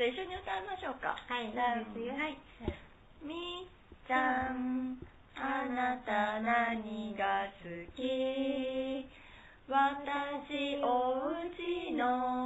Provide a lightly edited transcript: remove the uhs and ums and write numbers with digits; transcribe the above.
じゃあ一緒に歌いましょうか。 はい、いいですよ。 はい。みっちゃん、あなた何が好き？私おうちの